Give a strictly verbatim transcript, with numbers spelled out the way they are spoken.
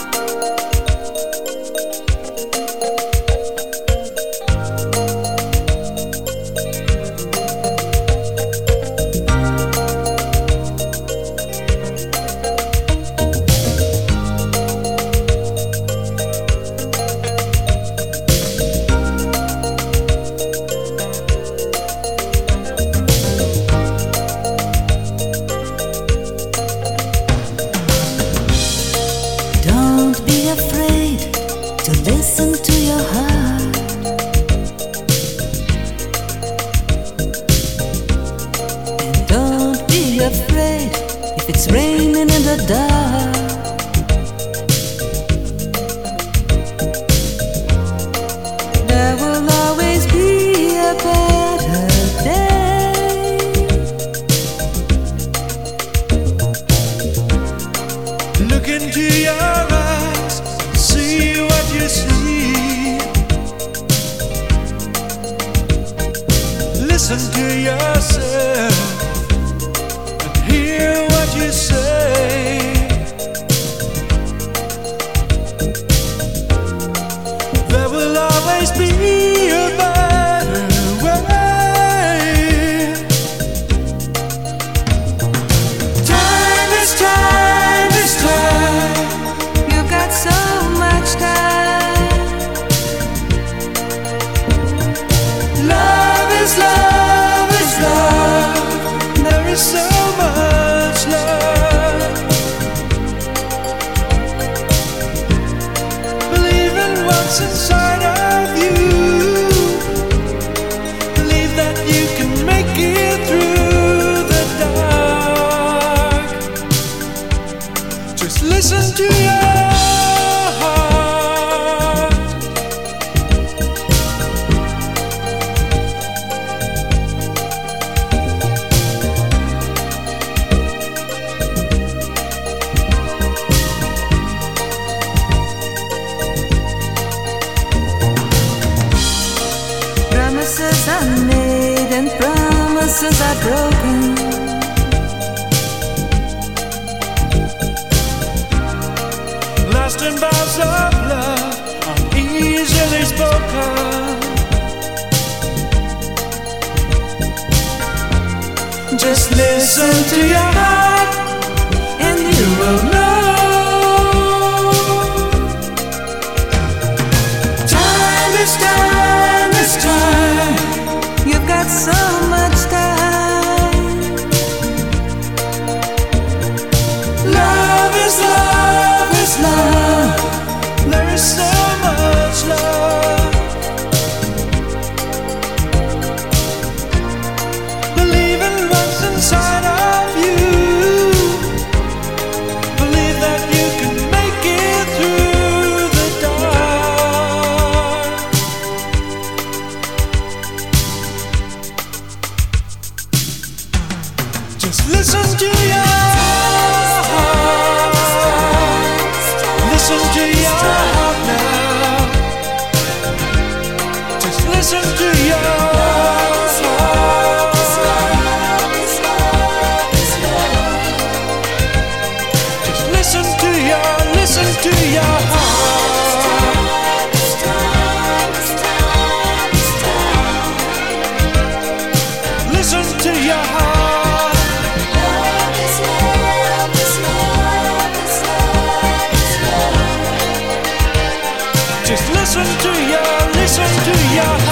Listen to your heart. And don't be afraid if it's raining in the dark. There will always be a better day. Look into your eyes, see what you see. Listen to yourself and hear what you say. There will always be a better way. Time is time is time. You've got so much time. Love is love is love. There is so much love. Believe in what's inside of you. Believe that you can make it through the dark. Just listen to your heart. Promises are made and promises are broken. Lost in vows of love are easily spoken. Just listen to your heart and you will know. Time is time is time. You've got so much time. Love is love is love. There is so much love. Believe in what's inside of you. Believe that you can make it through the dark. Just listen to your heart. Listen to your heart now. Just listen to your heart. Just listen to your, listen to your heart. Listen to your heart. Just listen to your, listen to your heart.